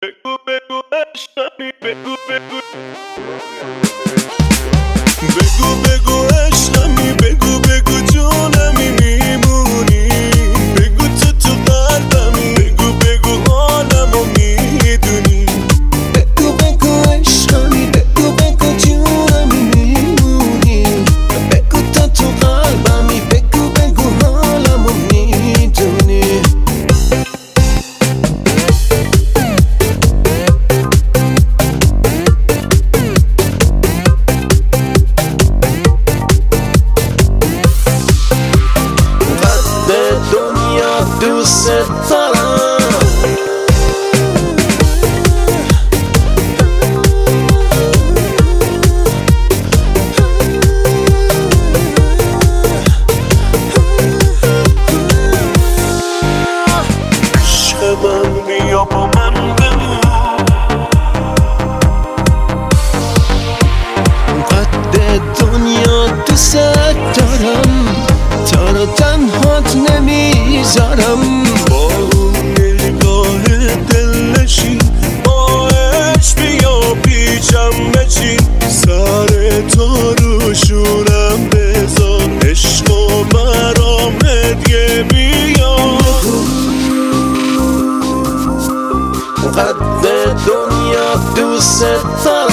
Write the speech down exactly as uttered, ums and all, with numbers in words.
بگو بگو عشقمی بگو بگو بگو بگو عشقمی بگو بگو جونمی میمونی بگو تو تو قلبمی بگو بگو عالمو میدونی بگو بگو عشقمی بگو بگو جونمی میمونی بگو تو تو قلبمی بگو بگو عالمو میدونی دوست دارم عشق من بیا با من بمون قد دنیا دوست دارم تا رو تنهات نمیذارم با اون نگاه دلنشین با عشق بیا پیچم بچین سر تو رو شونم بذار عشق و برام هدیه بیار قد دنیا دوست دارم